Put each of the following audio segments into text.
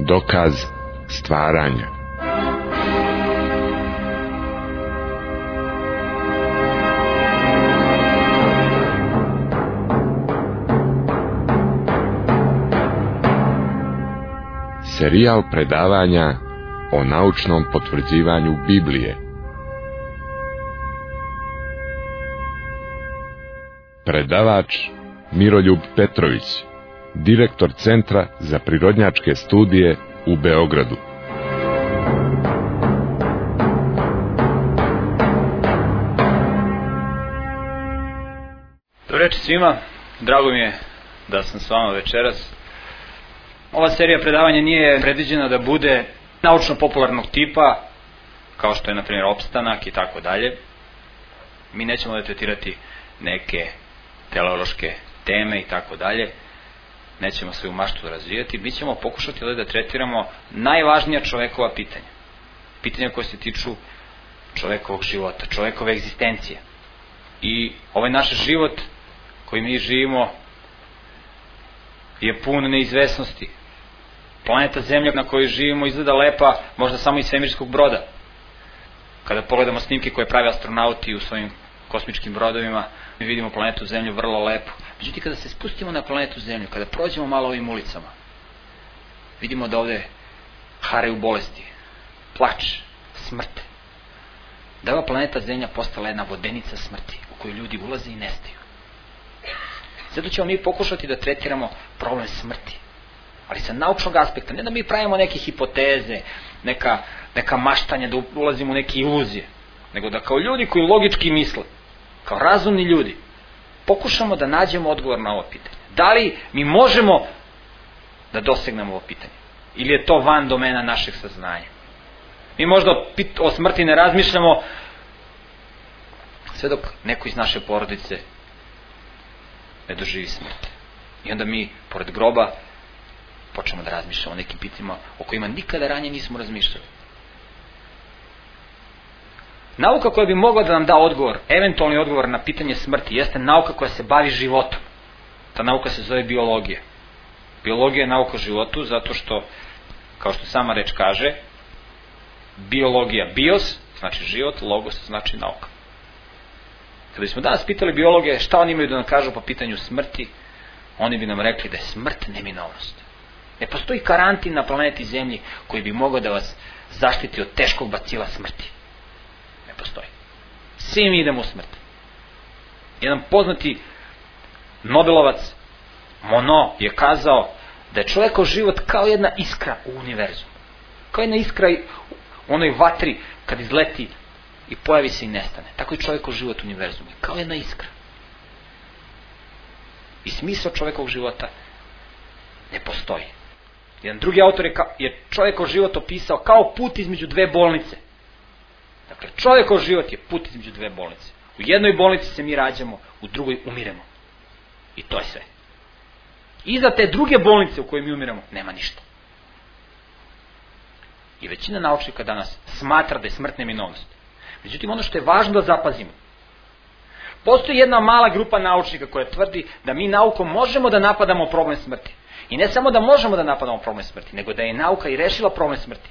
dokaz stvaranja. Serijal predavanja o naučnom potvrđivanju Biblije. Predavač Miroljub Petrović, direktor Centra za prirodnjačke studije u Beogradu. Dobro večer svima, drago mi je da sam s vama večeras. Ova serija predavanja nije predviđena da bude naučno-popularnog tipa, kao što je, na primjer, opstanak i tako dalje. Mi nećemo da tretirati neke teleološke teme i tako dalje. Nećemo svoju maštu razvijati. Mi ćemo pokušati da tretiramo najvažnija čovekova pitanja. Pitanja koje se tiču čovekovog života, čovekove egzistencije. I ovaj naš život koji mi živimo je pun neizvesnosti. Planeta Zemlja na kojoj živimo izgleda lepa, možda samo iz svemirskog broda. Kada pogledamo snimke koje prave astronauti u svojim kosmičkim brodovima, mi vidimo planetu Zemlju vrlo lepo. Međutim, kada se spustimo na planetu Zemlju, kada prođemo malo ovim ulicama, vidimo da ovde haraju bolesti, plač, smrt. Da ova planeta Zemlja postala jedna vodenica smrti u koju ljudi ulaze i nestaju. Zato ćemo mi pokušati da tretiramo problem smrti, ali sa naučnog aspekta, ne da mi pravimo neke hipoteze, neka maštanja, da ulazimo u neke iluzije, nego da kao ljudi koji logički misle, kao razumni ljudi, pokušamo da nađemo odgovor na ovo pitanje. Da li mi možemo da dosegnemo ovo pitanje? Ili je to van domena našeg saznanja? Mi možda o smrti ne razmišljamo sve dok neko iz naše porodice ne doživi smrt. I onda mi, pored groba, počnemo da razmišljamo o nekim pitanjima o kojima nikada ranije nismo razmišljali. Nauka koja bi mogla da nam da odgovor, eventualni odgovor na pitanje smrti, jeste nauka koja se bavi životom. Ta nauka se zove biologija. Biologija je nauka o životu zato što, kao što sama reč kaže, biologija, bios, znači život, logos, znači nauka. Kada bismo danas pitali biologe šta oni imaju da nam kažu po pitanju smrti, oni bi nam rekli da je smrt neminovnost. Ne postoji karantin na planeti Zemlji koji bi mogao da vas zaštiti od teškog bacila smrti. Ne postoji. Svi mi idemo u smrt. Jedan poznati Nobelovac Monod je kazao da je čovekov život kao jedna iskra u univerzumu. Kao jedna iskra u onoj vatri kad izleti i pojavi se i nestane. Tako je čovjekov život u univerzumu. Kao jedna iskra. I smisao čovjekovog života ne postoji. Jedan drugi autor je čovjekov život opisao kao put između dve bolnice. Dakle, čovjekov život je put između dve bolnice. U jednoj bolnici se mi rađamo, u drugoj umiremo. I to je sve. Iza te druge bolnice u kojoj mi umiremo nema ništa. I većina naučnika danas smatra da je smrt neminovnost. Međutim, ono što je važno da zapazimo, postoji jedna mala grupa naučnika koja tvrdi da mi naukom možemo da napadamo problem smrti. I ne samo da možemo da napadamo problem smrti, nego da je nauka i rešila problem smrti.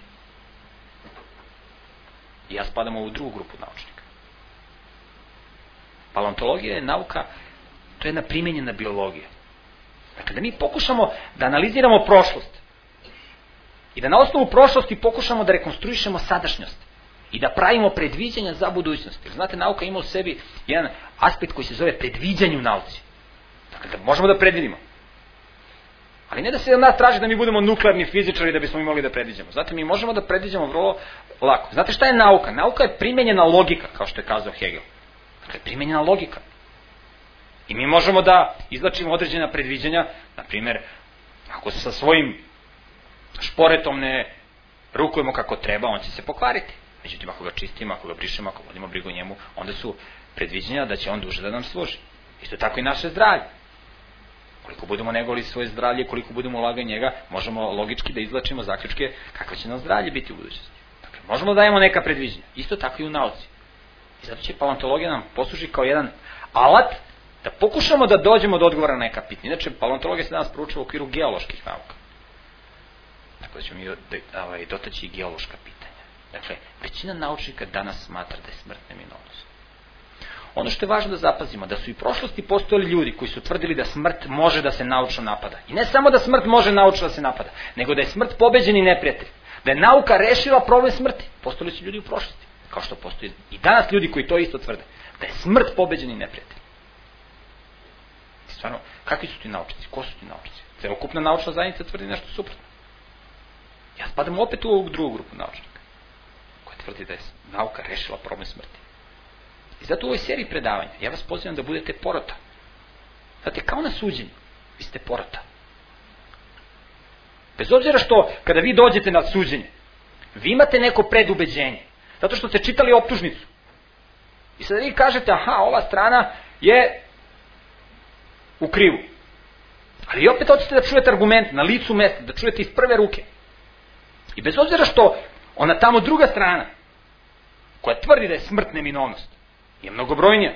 I ja spadam u ovu drugu grupu naučnika. Paleontologija je nauka, to je jedna primenjena biologija. Dakle, da mi pokušamo da analiziramo prošlost i da na osnovu prošlosti pokušamo da rekonstruišemo sadašnjost i da pravimo predviđanja za budućnost. Jer znate, nauka ima u sebi jedan aspekt koji se zove predviđanje u nauci. Dakle, da možemo da predvidimo. Ali ne da se od nas traži da mi budemo nuklearni fizičari da bismo mogli da predviđamo. Znate, mi možemo da predviđamo vrlo lako. Znate šta je nauka? Nauka je primenjena logika, kao što je kazao Hegel. Dakle, primenjena logika. I mi možemo da izvlačimo određena predviđanja, na primjer, ako sa svojim šporetom ne rukujemo kako treba, on će se pokvariti. Međutim, ako ga čistimo, ako ga brišemo, ako vodimo brigu o njemu, onda su predviđenja da će on duže da nam služi. Isto tako i naše zdravlje. Koliko budemo negovali svoje zdravlje, koliko budemo ulagali njega, možemo logički da izvlačimo zaključke kako će nam zdravlje biti u budućnosti. Dakle, možemo da dajemo neka predviđenja. Isto tako i u nauci. I zato će paleontologija nam posluži kao jedan alat da pokušamo da dođemo do odgovora na neka pitanja. Inače, paleontologija se danas proučava u okviru geoloških nauka. pa ćemo mi dotaći i geološka pitanja. Dakle, većina naučnika danas smatra da je smrt neminovnost. Ono što je važno da zapazimo, da su i u prošlosti postojali ljudi koji su tvrdili da smrt može da se naučno napada. I ne samo da smrt može naučno da se napada, nego da je smrt pobeđeni neprijatelj. Da je nauka rešila problem smrti. Postojali su ljudi u prošlosti, kao što postoji i danas ljudi koji to isto tvrde. Da je smrt pobeđeni neprijatelj. Stvarno, kakvi su ti naučnici? Ko su ti naučnici? Celokupna naučna zajednica tvrdi nešto suprotno. Ja spadam opet u ovu drugu grupu naučnika, koja tvrdi da je nauka rešila problem smrti. I zato u ovoj seriji predavanja, ja vas pozivam da budete porota. Znate, kao na suđenju, vi ste porota. Bez obzira što, kada vi dođete na suđenje, vi imate neko predubeđenje, zato što ste čitali optužnicu. I sada vi kažete, aha, ova strana je u krivu. Ali vi opet hoćete da čujete argument na licu mesta, da čujete iz prve ruke. I bez obzira što ona tamo druga strana, koja tvrdi da je smrt neminovnost, je mnogobrojnija.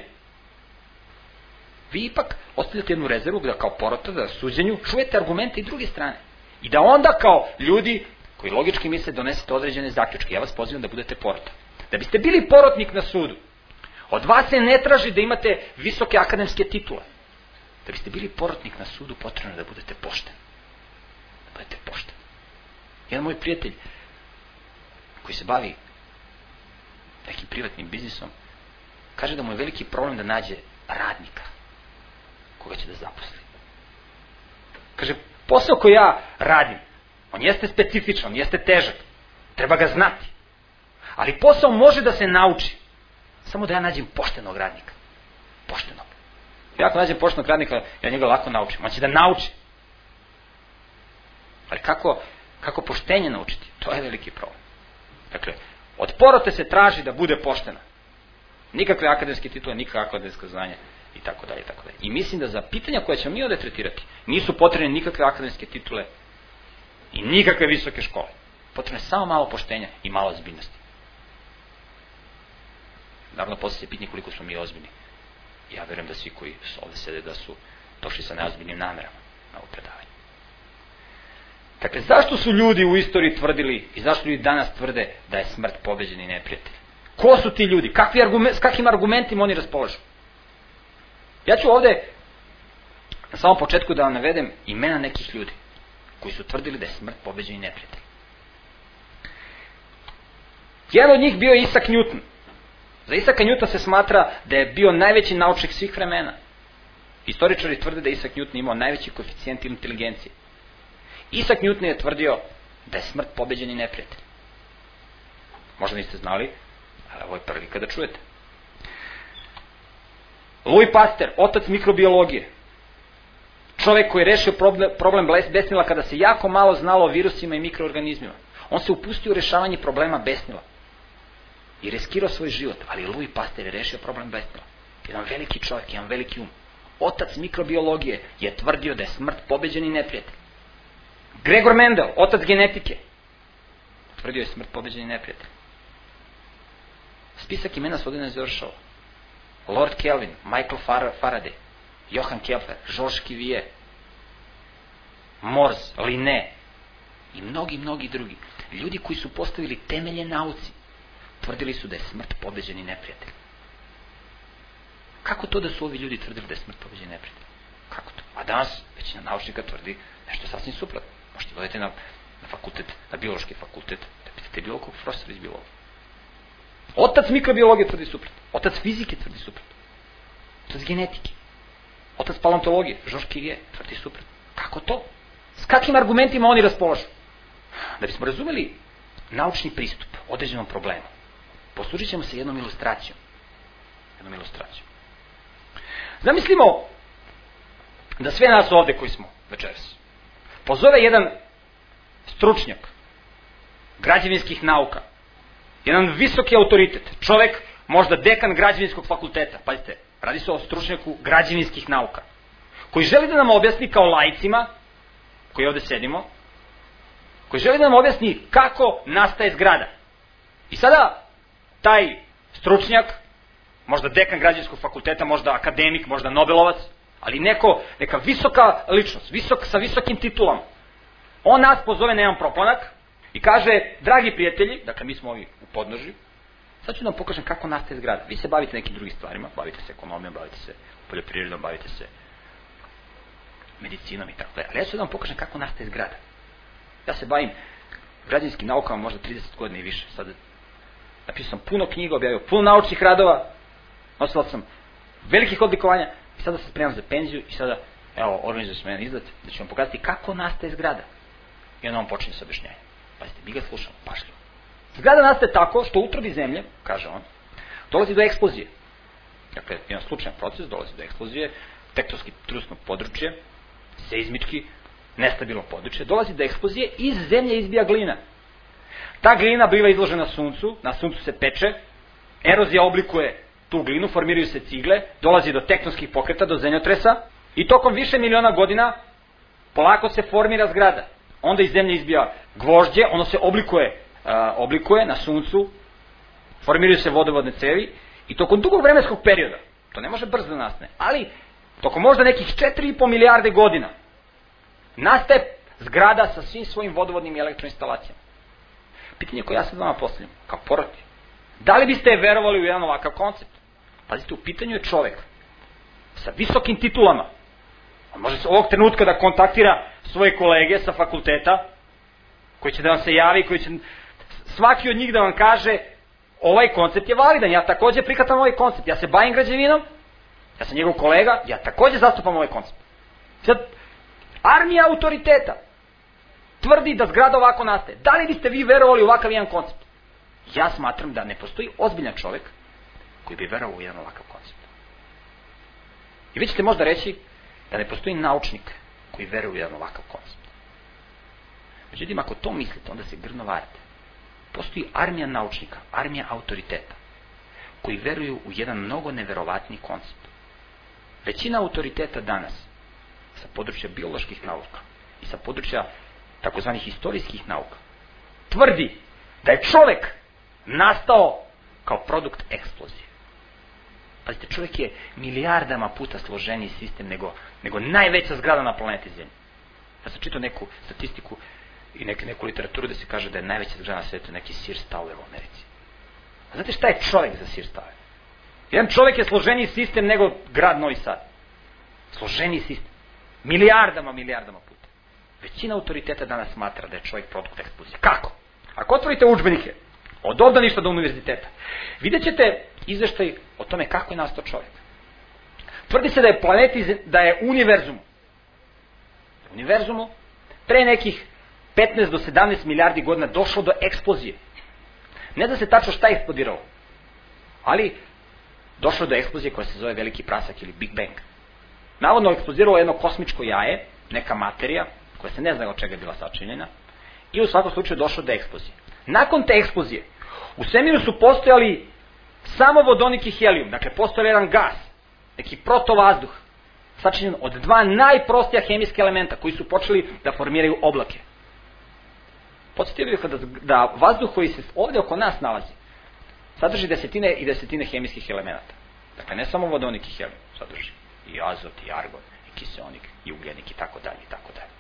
Vi ipak ostavljate jednu rezervu da kao porota, da suđenju, čujete argumente i druge strane. I da onda kao ljudi koji logički misle donesete određene zaključke. Ja vas pozivam da budete porota. Da biste bili porotnik na sudu, od vas se ne traži da imate visoke akademske titule. Da biste bili porotnik na sudu, potrebno da budete pošteni. Da budete pošteni. Jedan moj prijatelj koji se bavi nekim privatnim biznisom, kaže da mu je veliki problem da nađe radnika koga će da zaposli. Kaže, posao koji ja radim, on jeste specifičan, on jeste težak, treba ga znati. Ali posao može da se nauči, samo da ja nađem poštenog radnika. Poštenog. Ja ako nađem poštenog radnika, ja njega lako naučim. On će da nauči. Ali kako poštenje naučiti? To je veliki problem. Dakle, od porote se traži da bude poštena. Nikakve akademske titule, nikakve akademske znanja i tako dalje, i tako dalje. I mislim da za pitanja koje ćemo mi ovdje tretirati, nisu potrebne nikakve akademske titule i nikakve visoke škole. Potrebno je samo malo poštenja i malo ozbiljnosti. Naravno, posle se pitanje koliko smo mi ozbiljni. Ja verujem da svi koji ovdje sede da su došli sa neozbiljnim namerama na ovo predavanje. Dakle, zašto su ljudi u istoriji tvrdili i zašto ljudi danas tvrde da je smrt pobeđeni neprijatelj? Ko su ti ljudi? S kakvim argumentima oni raspolažu? Ja ću ovdje na samom početku da vam navedem imena nekih ljudi koji su tvrdili da je smrt pobeđeni neprijatelj. Jedan od njih bio je Isaac Newton. Za Isaaca Newtona se smatra da je bio najveći naučnik svih vremena. Istoričari tvrde da je Isaac Newton imao najveći koeficijent inteligencije. Isaac Newton je tvrdio da je smrt pobeđeni neprijatelj. Možda niste znali, ali ovo je prilika da čujete. Louis Pasteur, otac mikrobiologije. Čovjek koji je rešio problem besnila kada se jako malo znalo o virusima i mikroorganizmima. On se upustio u rešavanje problema besnila. I riskirao svoj život, ali Louis Pasteur je rešio problem besnila. Jedan veliki čovjek, jedan veliki um. Otac mikrobiologije je tvrdio da je smrt pobeđeni neprijatelj. Gregor Mendel, otac genetike, tvrdio je smrt pobeđeni neprijatelj. Spisak imena se ovdje ne završava. Lord Kelvin, Michael Faraday, Johann Kepler, Georges Cuvier, Morse, Linné i mnogi drugi. Ljudi koji su postavili temelje nauci, tvrdili su da je smrt pobeđeni neprijatelj. Kako to da su ovi ljudi tvrdili da je smrt pobeđeni neprijatelj? Kako to? A danas većina naučnika tvrdi nešto sasvim suprotno. Možete dodati na fakultet, na biološki fakultet, da pitate bilo kog profesora iz biologije. Otac mikrobiologije tvrdi suprotno. Otac fizike tvrdi suprotno. Otac genetike. Otac paleontologije, Georges Cuvier, tvrdi suprotno. Kako to? S kakvim argumentima oni raspolažu? Da bismo razumeli naučni pristup određenom problemu, poslužit ćemo se jednom ilustracijom. Zamislimo da sve nas ovdje koji smo večeras pozove jedan stručnjak građevinskih nauka, jedan visoki autoritet, čovjek, možda dekan građevinskog fakulteta, pazite, radi se o stručnjaku građevinskih nauka, koji želi da nam objasni kao laicima, koji ovdje sedimo, koji želi da nam objasni kako nastaje zgrada. I sada taj stručnjak, možda dekan građevinskog fakulteta, možda akademik, možda Nobelovac, ali neka visoka ličnost, sa visokim titulama, On nas pozove na jedan proplanak i kaže, dragi prijatelji, dakle mi smo ovi u podnožju, sad ću da vam pokažem kako nastaje zgrada. Vi se bavite nekim drugim stvarima, bavite se ekonomijom, bavite se poljoprivredom, bavite se medicinom i tako dalje. Ali ja ću da vam pokažem kako nastaje zgrada. Ja se bavim građevinskim naukama možda 30 godina i više. Sad napisao sam puno knjiga, objavio puno naučnih radova, nosila sam velikih odlikovanja i sada se spremam za penziju i sada, evo, organizujem se jedan izlet da ću vam pokazati kako nastaje zgrada. I onda vam počinje sa objašnjenjem. Pazite, mi ga slušamo, pašljivo. Zgrada nastaje tako što u utrobi zemlje, kaže on, dolazi do eksplozije. Dakle, jedan slučajan proces, dolazi do eksplozije, tektonski trusno područje, seizmički, nestabilno područje, dolazi do eksplozije, iz zemlje izbija glina. Ta glina biva izložena suncu, na suncu se peče, erozija oblikuje tu glinu, formiraju se cigle, dolazi do tektonskih pokreta, do zemljotresa i tokom više miliona godina polako se formira zgrada. Onda iz zemlje izbija gvožđe, ono se oblikuje na suncu, formiraju se vodovodne cevi i tokom dugog vremenskog perioda, to ne može brzo da nastane, ali tokom možda nekih 4,5 milijarde godina nastaje zgrada sa svim svojim vodovodnim i elektroinstalacijama. Pitanje koje ja sad vama postavljam, kao poroti, da li biste verovali u jedan ovakav koncept? Pazite, u pitanju je čovek sa visokim titulama. On može se ovog trenutka da kontaktira svoje kolege sa fakulteta, koji će da vam se javi, koji će svaki od njih da vam kaže ovaj koncept je validan, ja takođe prihvatam ovaj koncept, ja se bavim građevinom, ja sam njegov kolega, ja takođe zastupam ovaj koncept. Sad, armija autoriteta tvrdi da zgrada ovako nastaje. Da li biste vi verovali u ovakav jedan koncept? Ja smatram da ne postoji ozbiljan čovek koji bi verovao u jedan ovakav koncept. I vi ćete možda reći da ne postoji naučnik koji veruje u jedan ovakav koncept. Međutim, ako to mislite, onda se grdno varate. Postoji armija naučnika, armija autoriteta, koji veruju u jedan mnogo neverovatni koncept. Većina autoriteta danas, sa područja bioloških nauka i sa područja takozvanih istorijskih nauka, tvrdi da je čovek nastao kao produkt eksplozije. Pazite, čovjek je milijardama puta složeniji sistem nego najveća zgrada na planeti Zemlji. Ja sam čitao neku statistiku i neku literaturu da se kaže da je najveća zgrada na svetu neki Sears Tower u Americi. A znate šta je čovjek za Sears Tower? Jedan čovjek je složeniji sistem nego grad Novi Sad. Složeniji sistem. Milijardama puta. Većina autoriteta danas smatra da je čovjek produkt eksplozije. Kako? Ako otvorite udžbenike od obdaništa do univerziteta, vidjet ćete izveštaj o tome kako je nastao čovjek. Tvrdi se da je da je univerzumu pre nekih 15 do 17 milijardi godina došlo do eksplozije. Ne zna se tačno šta je eksplodiralo, ali došlo do eksplozije koja se zove veliki prasak ili Big Bang. Navodno eksplodiralo jedno kosmičko jaje, neka materija koja se ne zna od čega je bila sačinjena i u svakom slučaju došlo do eksplozije. Nakon te eksplozije u svemiru su postojali samo vodonik i helijum, dakle postojao jedan gas, neki protovazduh, sačinjen od dva najprostija hemijska elementa koji su počeli da formiraju oblake. Podsjetio bih da vazduh koji se ovde oko nas nalazi sadrži desetine i desetine hemijskih elemenata. Dakle, ne samo vodonik i helijum, sadrži i azot, i argon, i kiseonik, i ugljenik, i tako dalje, i tako dalje.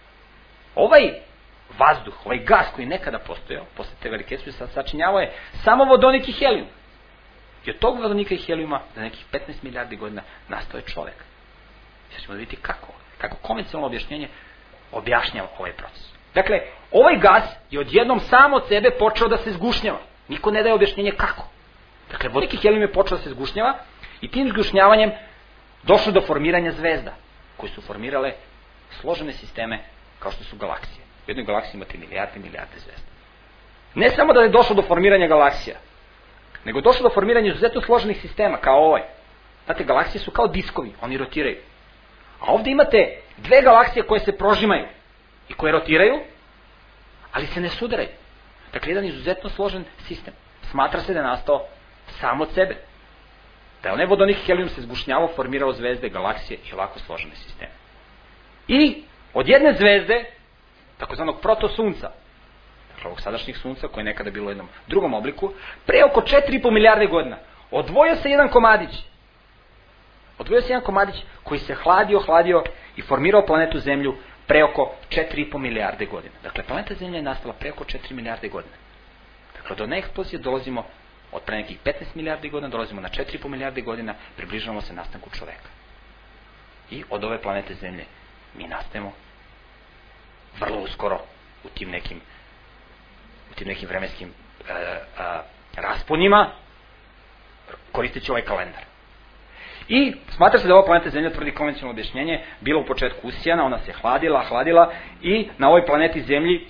Ovaj vazduh, ovaj gas koji nekada postojao, posle te velike eksplozije, sačinjavao je samo vodonik i helijum. I od tog vodonika i helijuma za nekih 15 milijardi godina nastao je čovek. I sad ćemo da vidjeti kako konvencionalno objašnjenje objašnjava ovaj proces. Dakle, ovaj gas je odjednom sam od sebe počeo da se zgušnjava. Niko ne daje objašnjenje kako. Dakle, vodonik i helijum je počeo da se zgušnjava i tim zgušnjavanjem došlo do formiranja zvezda, koje su formirale složene sisteme kao što su galaksije. U jednoj galaksiji imate milijarde zvezda. Ne samo da je došlo do formiranja galaksija, nego je došlo do formiranja izuzetno složenih sistema, kao ovaj. Znate, galaksije su kao diskovi, oni rotiraju. A ovde imate dve galaksije koje se prožimaju i koje rotiraju, ali se ne sudaraju. Dakle, jedan izuzetno složen sistem. Smatra se da je nastao sam od sebe. Da je onaj vodonik helijum se zgušnjavao, formirao zvezde, galaksije i ovako složene sisteme. I od jedne zvezde, takozvanog protosunca, dakle ovog sadašnjih sunca koje je nekada bilo u jednom drugom obliku, pre oko 4,5 milijarde godina odvojio se jedan komadić. Odvojio se jedan komadić koji se hladio i formirao planetu Zemlju pre oko 4,5 milijarde godina. Dakle, planeta Zemlja je nastala pre oko 4 milijarde godina. Dakle, do neeksplozije dolazimo od pre nekih 15 milijardi godina, dolazimo na 4,5 milijarde godina, približavamo se nastanku čoveka. I od ove planete Zemlje mi nastajemo vrlo uskoro u tim nekim vremenskim rasponjima, koristeći ovaj kalendar. I smatra se da ova planeta Zemlja, tvrdi konvencionalno objašnjenje, bila u početku usijana, ona se hladila i na ovoj planeti Zemlji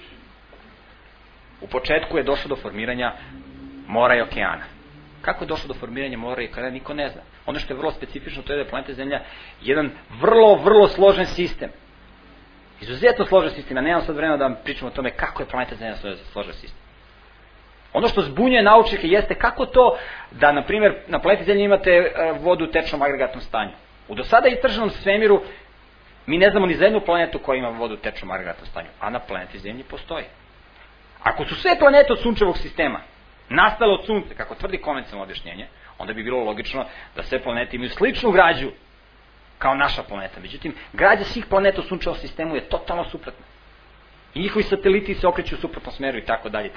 u početku je došlo do formiranja mora i okeana. Kako je došlo do formiranja mora i okeana, niko ne zna. Ono što je vrlo specifično, to je da je planeta Zemlja jedan vrlo složen sistem. Izuzetno složen sistem. Ja nemam sad vremena da vam pričam o tome kako je planeta Zemlja složen sistem. Ono što zbunjuje naučnike jeste kako to da, na primjer, na planeti Zemlji imate vodu u tečnom agregatnom stanju. U do sada istraženom svemiru mi ne znamo ni za jednu planetu koja ima vodu u tečnom agregatnom stanju, a na planeti Zemlji postoji. Ako su sve planete od sunčevog sistema nastale od sunca, kako tvrdi konvencionalno objašnjenje, onda bi bilo logično da sve planete imaju sličnu građu kao naša planeta. Međutim, građa svih planeta u sunčevom sistemu je totalno suprotna. I njihovi sateliti se okreću u suprotnom smeru i tako dalje.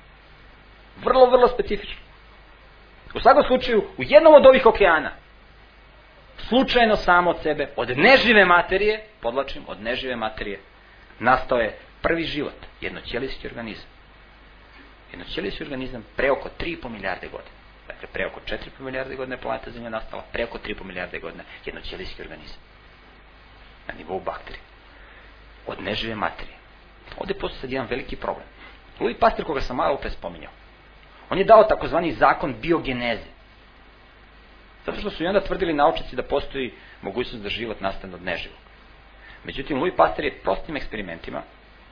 Vrlo specifično. U svakom slučaju, u jednom od ovih okeana, slučajno samo od sebe, od nežive materije, podvlačim, od nežive materije, nastao je prvi život, jednoćelijski organizam. Jednoćelijski organizam pre oko 3,5 milijarde godina. Dakle, pre oko 4,5 milijarde godina je planeta Zemlja nastala, pre oko 3,5 milijarde godina jednoćelijski organizam. Na nivou bakterije. Od nežive materije. Ovdje postoji sad jedan veliki problem. Louis Pasteur, koga sam malo pre spominjao, on je dao takozvani zakon biogeneze. Zato što su i onda tvrdili naučnici da postoji mogućnost da život nastane od neživog. Međutim, Louis Pasteur je prostim eksperimentima,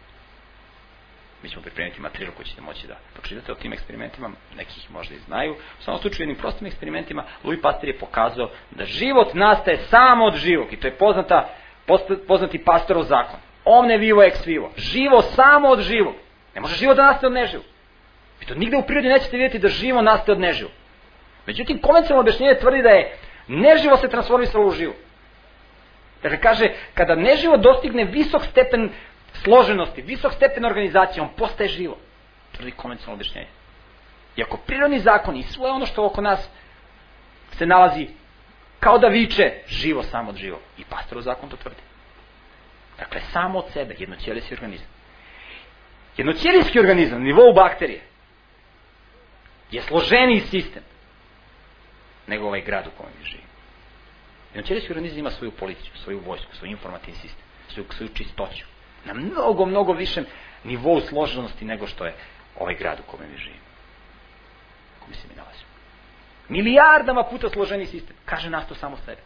mi ćemo pripremiti materijal koji ćete moći da pročitate o tim eksperimentima, neki ih možda i znaju. U samom slučaju, jednim prostim eksperimentima, Louis Pasteur je pokazao da život nastaje samo od živog. I to je poznati Pasteurov zakon. Omne vivo ex vivo. Živo samo od živog. Ne može život da nastaje od neživog. Vi to nigde u prirodi nećete vidjeti da živo nastaje od neživog. Međutim, konvencionalno objašnjenje tvrdi da je neživo se transformisalo u živo. Dakle, kaže, kada neživo dostigne visok stepen složenosti, visok stepen organizacije, on postaje živo. Tvrdi konvencionalno objašnjenje. Iako prirodni zakoni i sve ono što oko nas se nalazi kao da viče živo samo od živog. I Pasteurov zakon to tvrdi. Dakle, samo od sebe, jednoćelijski organizam. Jednoćelijski organizam, na nivou bakterije, je složeniji sistem nego ovaj grad u kojem mi živimo. Jednoćelijski organizam ima svoju policiju, svoju vojsku, svoj informativni sistem, svoju čistoću. Na mnogo višem nivou složenosti nego što je ovaj grad u kome mi živimo. U kome se mi nalazimo. Milijardama puta složeniji sistem. Kaže nas to samo sebe.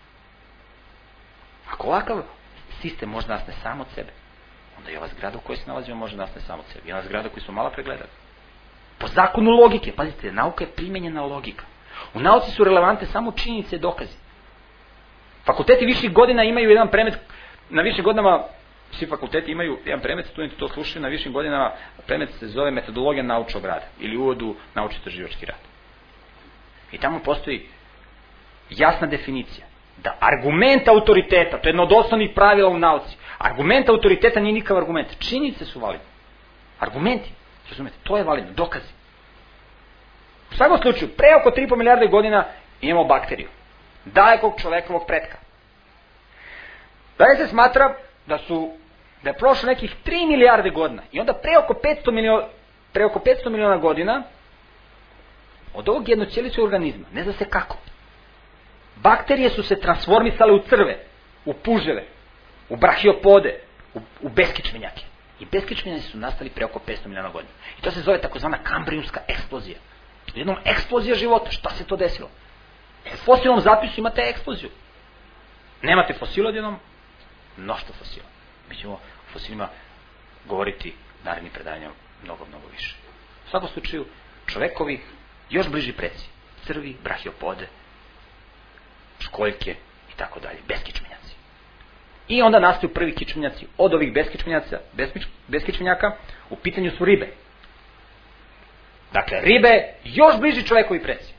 Ako ovakav sistem može nas ne samo od sebe, onda i ova zgrada u kojoj se nalazimo može nas ne samo od sebe. I ova zgrada koju smo malo pregledali. Po zakonu logike, pazite, nauka je primenjena logika. U nauci su relevante samo činjenice i dokazi. Fakulteti viših godina imaju jedan predmet, na višim godinama svi fakulteti imaju jedan predmet, studenti to slušaju, na višim godinama predmet se zove metodologija naučnog rada ili uvod u naučno-istraživački rad. I tamo postoji jasna definicija da argument autoriteta, to je jedno od osnovnih pravila u nauci, argument autoriteta nije nikakav argument, činjenice su validne. Argumenti, razumete, to je validno, dokazi. U svakom slučaju, pre oko 3,5 milijarde godina imamo bakteriju, dalekog čovekovog pretka. Dalje se smatra da je prošlo nekih 3 milijarde godina i onda pre oko 500 miliona godina od ovog jednoćelijskog organizma, ne zna se kako, bakterije su se transformisale u crve, u puževe, u brahiopode, u beskičmenjake. I beskičmenjaci su nastali pre oko 500 miliona godina. I to se zove takozvana kambrijumska eksplozija. Jednom eksplozija života. Šta se to desilo? U fosilnom zapisu imate eksploziju. Nemate fosila odjednom? Mnoštvo fosila. Mi ćemo o fosilima govoriti narednim predavanjem mnogo više. U svakom slučaju, čovekovi još bliži preci. Crvi, brahiopode, školjke i tako dalje. Beskičmenjaci. I onda nastaju prvi kičmenjaci. Od ovih beskičmenjaka u pitanju su ribe. Dakle, ribe još bliži čovekovi preci.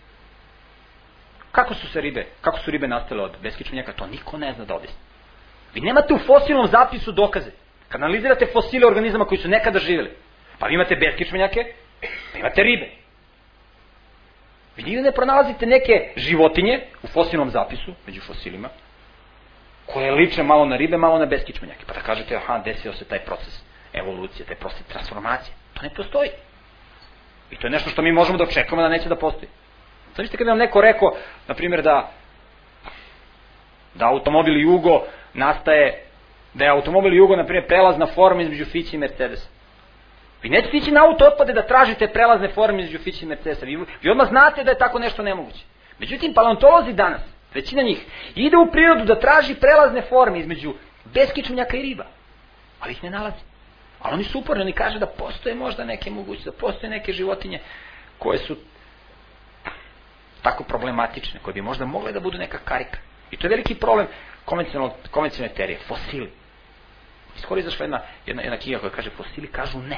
Kako su ribe nastale od beskičmenjaka, to niko ne zna da objasni. Vi nemate u fosilnom zapisu dokaze. Kad analizirate fosile organizama koji su nekada živjeli, pa vi imate beskičmenjake, pa imate ribe. Vi nigde ne pronalazite neke životinje u fosilnom zapisu, među fosilima, koje liče malo na ribe, malo na beskičmenjake. Pa da kažete, aha, desio se taj proces evolucije, taj proces transformacije. To ne postoji. I to je nešto što mi možemo da očekujemo da neće da postoji. Znači kad nam neko rekao, na primjer, da automobil Jugo nastaje, da je automobil Jugo, na primjer, prelazna forma između Fića i Mercedesa. Vi nećete ići na auto otpade da tražite prelazne forme između Fića i Mercedesa. Vi odmah znate da je tako nešto nemoguće. Međutim, paleontolozi danas, većina njih, ide u prirodu da traži prelazne forme između beskičmenjaka i riba. Ali ih ne nalazi. Ali oni su uporni, oni kažu da postoje možda neke mogućnosti, da postoje neke životinje koje su tako problematične, koje bi možda mogle da budu neka karika. I to je veliki problem konvencionalne teorije, fosili. Skoro izašla jedna knjiga koja kaže fosili kažu ne.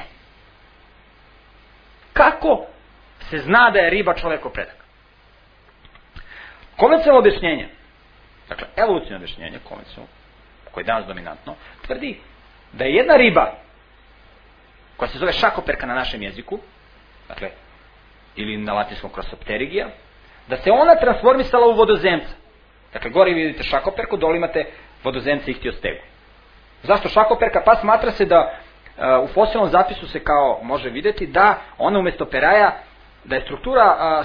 Kako se zna da je riba čovekov predak? Konvencionalno objašnjenje, dakle evolucionalno objašnjenje, konvencionalno, koje je danas dominantno, tvrdi da je jedna riba koja se zove šakoperka na našem jeziku, dakle, ili na latinskom Crossopterygija, da se ona transformisala u vodozemca. Dakle, gore vidite šakoperku, dole imate vodozemca ihtiostegu. Zašto šakoperka? Pa smatra se da u fosilnom zapisu se kao može vidjeti da ona umjesto peraja, da je struktura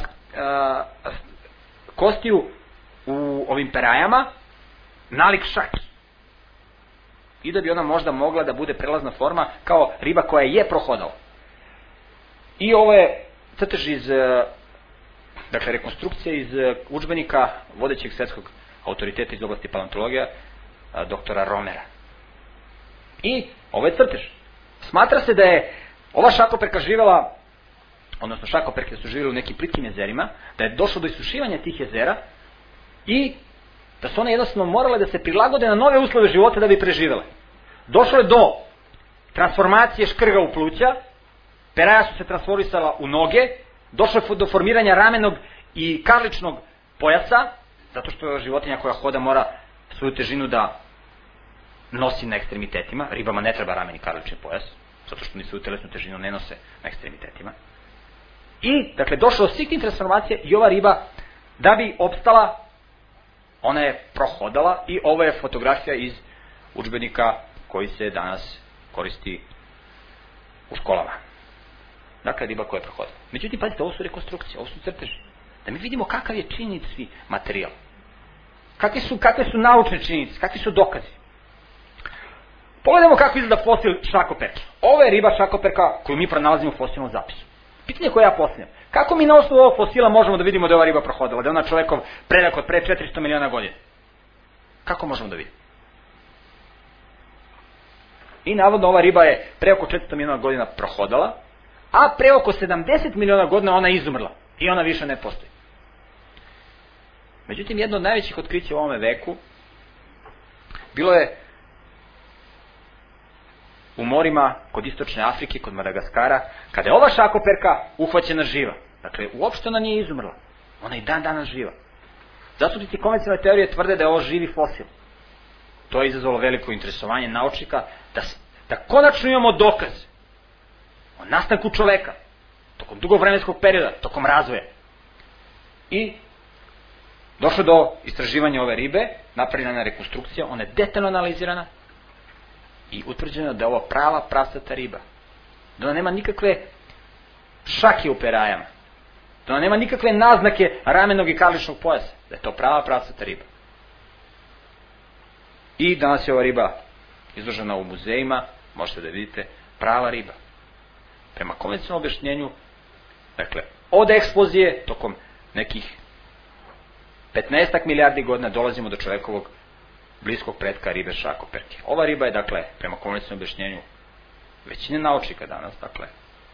kostiju u ovim perajama nalik šaki. I da bi ona možda mogla da bude prelazna forma kao riba koja je prohodala. I ovo je crtež iz, dakle, rekonstrukcija iz udžbenika vodećeg svetskog autoriteta iz oblasti paleontologija, doktora Romera. I ovo je crtež. Smatra se da je ova šakoperka živjela, odnosno šakoperke su živjeli u nekim plitkim jezerima, da je došlo do isušivanja tih jezera i da su one jednostavno morale da se prilagode na nove uslove života da bi preživjele. Došlo je do transformacije škrga u pluća, peraja su se transformisala u noge, došlo je do formiranja ramenog i karličnog pojasa, zato što životinja koja hoda mora svoju težinu da nosi na ekstremitetima. Ribama ne treba ramen i karlični pojas, zato što ni svoju telesnu težinu ne nose na ekstremitetima. I, dakle, došlo do svih tih transformacija i ova riba, da bi opstala, ona je prohodala i ovo je fotografija iz udžbenika koji se danas koristi u školama. Dakle, riba koja je prohodala. Međutim, pazite, ovo su rekonstrukcije, ovo su crteži. Da mi vidimo kakav je činjenični materijal. Kakve su naučne činjenice, kakvi su dokazi. Pogledajmo kako izgleda fosil šakoperke. Ovo je riba šakoperka koju mi pronalazimo u fosilnom zapisu. Pitanje koje ja postavljam. Kako mi na osnovu ovog fosila možemo da vidimo da je ova riba prohodala, da je ona čovekov predak od pre 400 miliona godina? Kako možemo da vidimo? I navodno ova riba je pre oko 400 miliona godina prohodala, a pre oko 70 miliona godina ona je izumrla i ona više ne postoji. Međutim, jedno od najvećih otkrića u ovome veku bilo je u morima kod istočne Afrike, kod Madagaskara, kada je ova šakoperka uhvaćena živa. Dakle, uopšte ona nije izumrla. Ona je dan danas živa. Zastupnici konvencionalne teorije tvrde da je ovo živi fosil. To je izazvalo veliko interesovanje naučnika da konačno imamo dokaz o nastanku čoveka tokom dugog vremenskog perioda, tokom razvoja. I došlo do istraživanja ove ribe, napravljena rekonstrukcija, ona je detaljno analizirana i utvrđeno da je ovo prava prastata riba. Da ona nema nikakve šake u perajama. Da ona nema nikakve naznake ramenog i karličnog pojasa. Da je to prava prastata riba. I danas je ova riba izložena u muzejima, možete da vidite, prava riba. Prema konvencionalnom objašnjenju, dakle, od eksplozije, tokom nekih 15 milijardi godina dolazimo do čovekovog bliskog pretka ribe šakoperke. Ova riba je, dakle, prema konvencionalnom objašnjenju većine naučnika danas, dakle,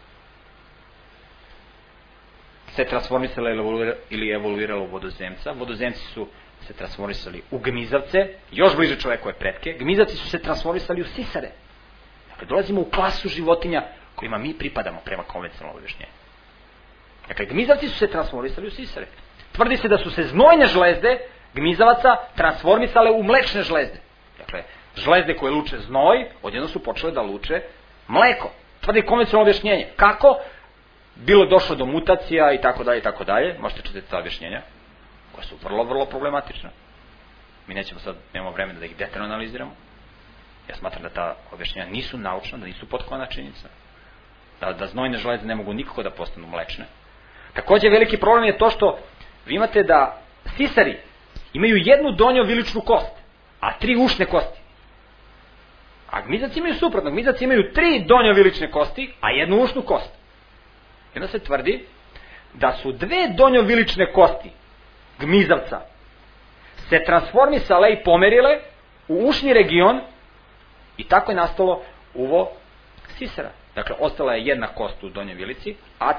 se transformisala ili evoluirala u vodozemca. Vodozemci su se transformisali u gmizavce, još bliže čovekove pretke. Gmizavci su se transformisali u sisare. Dakle, dolazimo u klasu životinja kojima mi pripadamo prema konvencionalnom objašnjenju. Dakle, gmizavci su se transformisali u sisare. Tvrdi se da su se znojne žlezde gmizavaca transformisale u mlečne žlezde. Dakle, žlezde koje luče znoj, odjedno su počele da luče mleko. Tvrdi konvencionalno objašnjenje. Kako? Bilo došlo do mutacija i tako dalje i tako dalje. Možete čitati ta objašnjenja, koja su vrlo, vrlo problematična. Mi nećemo sad, nemamo vremena da ih detaljno analiziramo. Ja smatram da ta objašnjenja nisu naučna, da nisu potkovana činjenica. Da znojne žlezde ne mogu nikako da postanu mlečne. Također veliki problem je to što vi imate da sisari imaju jednu donjo-viličnu kost, a 3 ušne kosti. A gmizaci imaju suprotno, gmizaci imaju 3 donjo-vilične kosti, a 1 ušnu kost. I onda se tvrdi da su 2 donjo-vilične kosti gmizavca se transformisale i pomerile u ušni region i tako je nastalo uvo sisara. Dakle, ostala je 1 kost u donjoj vilici, a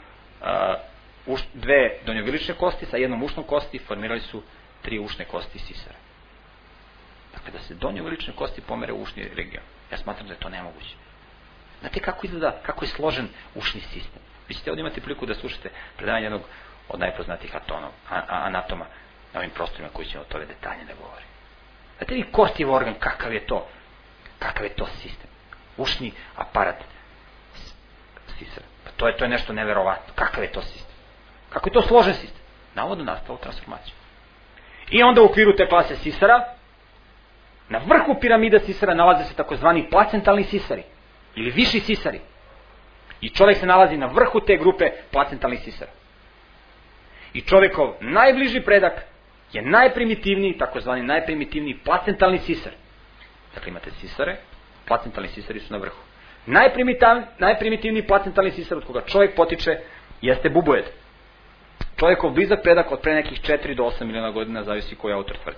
2 donjovilične kosti sa 1 ušnom kosti formirali su 3 ušne kosti sisara. Dakle, da se donjovilične kosti pomere u ušni region. Ja smatram da je to nemoguće. Znate kako izgleda, kako je složen ušni sistem? Vi ćete ovdje imati priliku da slušate predavanje jednog od najpoznatijih anatoma na ovim prostorima koji će o tome detaljne da govori. Znate vi kostijev organ, kakav je to sistem? Ušni aparat sisara. Pa to je nešto neverovatno. Kakav je to sistem? Kako je to složen sistem? Navodno nastalo transformaciju. I onda u okviru te klase sisara, na vrhu piramida sisara nalaze se takozvani placentalni sisari ili viši sisari. I čovjek se nalazi na vrhu te grupe placentalnih sisara. I čovjekov najbliži predak je najprimitivniji, takozvani najprimitivniji placentalni sisar. Dakle, imate sisare, placentalni sisari su na vrhu. Najprimitivniji placentalni sisar od koga čovjek potiče jeste bubojed. Čovjekov blizak predak od pre nekih 4 do 8 miliona godina, zavisi koji autor tvrdi.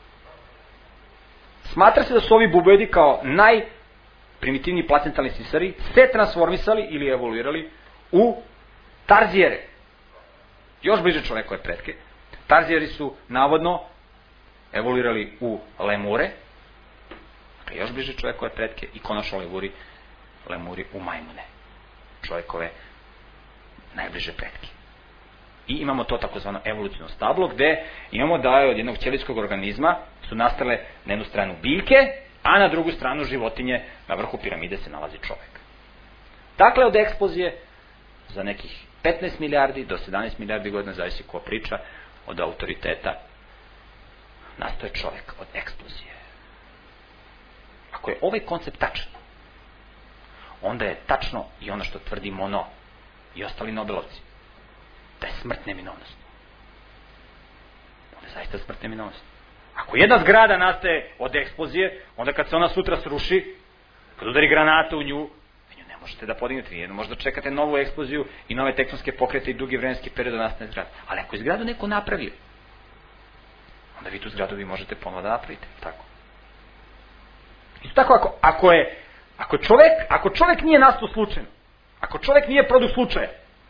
Smatra se da su ovi bubojedi kao najprimitivniji placentalni sisari se transformisali ili evoluirali u tarzijere. Još bliže čovjekove pretke. Tarzijeri su navodno evoluirali u lemure, dakle još bliže čovjekove pretke, i konačno lemuri u majmune, čovjekove najbliže pretke. I imamo to takozvano evoluciono stablo, gde imamo da je od jednog ćelijskog organizma su nastale na jednu stranu biljke, a na drugu stranu životinje, na vrhu piramide se nalazi čovjek. Dakle, od eksplozije za nekih 15 milijardi do 17 milijardi godina, zavisi ko priča, od autoriteta, nastoje čovjek od eksplozije. Ako je ovaj koncept tačan, onda je tačno i ono što tvrdi Monod i ostali Nobelovci, da je smrt neminovnost. Onda je zaista smrt neminovnost. Ako jedna zgrada nastaje od eksplozije, onda kad se ona sutra sruši, kad udari granata u nju ne možete da podignete, jedno možda čekate novu eksploziju i nove tektonske pokrete i dugi vremenski period da nastane zgrada. Ali ako je zgradu neko napravio, onda vi tu zgradu vi možete ponovo da napravite. Tako. Isto tako, ako čovjek nije nastao slučajno, ako čovjek nije produkt slučaja,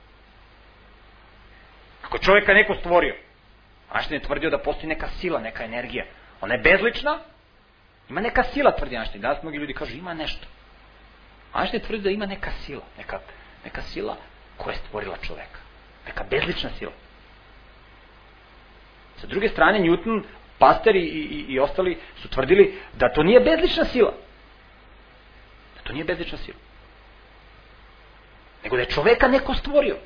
ako čovjeka neko stvorio, Einstein je tvrdio da postoji neka sila, neka energija. Ona je bezlična, ima neka sila, tvrdi Einstein. Danas mnogi ljudi kažu ima nešto. Einstein tvrdi da ima neka sila, neka sila koja je stvorila čoveka. Neka bezlična sila. Sa druge strane, Newton, Pasteur i ostali su tvrdili da to nije bezlična sila. Da to nije bezlična sila. Nego da je čoveka neko stvorio.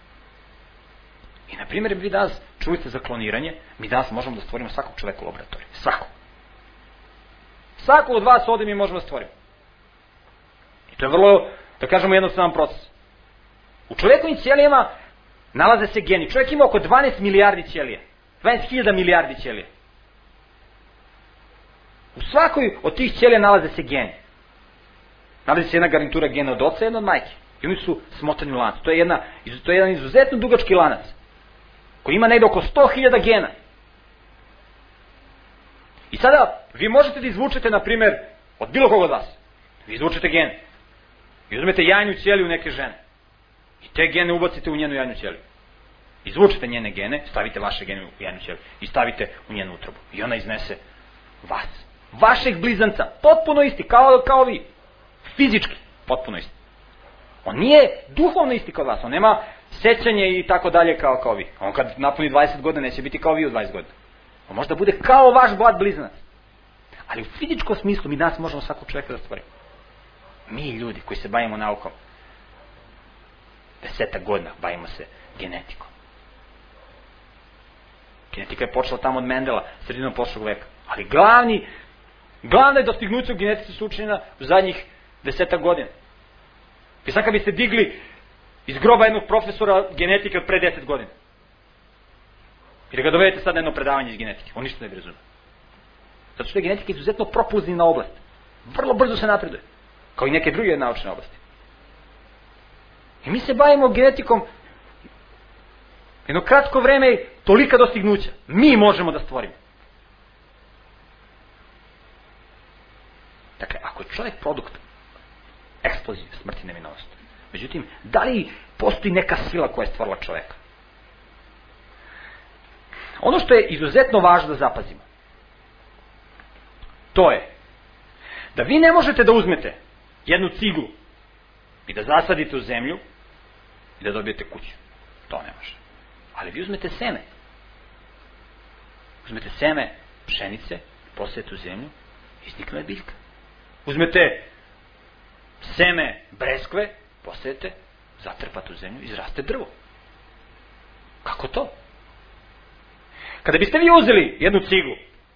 I, na primjer, vi danas čujete za kloniranje, mi danas možemo da stvorimo svakog čoveka u laboratoriju. Svakog. Svakog od vas ovdje mi možemo da stvorimo. I to je vrlo, da kažemo, jednostavan proces. U čovjekovim ćelijama nalaze se geni. Čovjek ima oko 12 milijardi ćelija. 12.000 milijardi ćelija. U svakoj od tih ćelija nalaze se geni. Nalazi se jedna garnitura gena od oca i jedna od majke. I oni su smotani u lanac. To je jedan izuzetno dugački lanac koji ima negdje oko 100.000 gena. I sada vi možete da izvučete, na primjer, od bilo koga od vas. Vi izvučete gene. I uzmete jajnu ćeliju neke žene. I te gene ubacite u njenu jajnu ćeliju. Izvučete njene gene, stavite vaše gene u jajnu ćeliju i stavite u njenu utrobu. I ona iznese vas. Vašeg blizanca. Potpuno isti, kao vi. Fizički, potpuno isti. On nije duhovno isti kao vas. On nema sećanje i tako dalje kao vi. On kad napuni 20 godina neće biti kao vi u 20 godina. On može da bude kao vaš brat blizanac. Ali u fizičkom smislu mi danas možemo svakog čovjeka da stvorimo. Mi ljudi koji se bavimo naukom, 10 godina bavimo se genetikom. Genetika je počela tamo od Mendela, sredinom prošlog veka. Ali glavne dostignuće u genetici su učinjena u zadnjih 10 godina. I sad kad biste digli iz groba jednog profesora genetike od pre 10 godina i da ga dovedete sad na jedno predavanje iz genetike, on ništa ne bi razumio. Zato što je genetika izuzetno propulzivna oblast. Vrlo brzo se napreduje. Kao i neke druge naučne oblasti. I mi se bavimo genetikom jedno kratko vreme i tolika dostignuća. Mi možemo da stvorimo. Dakle, ako je čovjek produkt, eksplozija, smrt i neminovnost. Međutim, da li postoji neka sila koja je stvorila čovjeka? Ono što je izuzetno važno da zapazimo, to je da vi ne možete da uzmete jednu ciglu i da zasadite u zemlju i da dobijete kuću. To ne može. Ali vi uzmete seme. Uzmete seme pšenice, posejete u zemlju i iznikne biljka. Uzmete seme breskve, posejete, zatrpate u zemlju i izraste drvo. Kako to? Kada biste vi uzeli jednu ciglu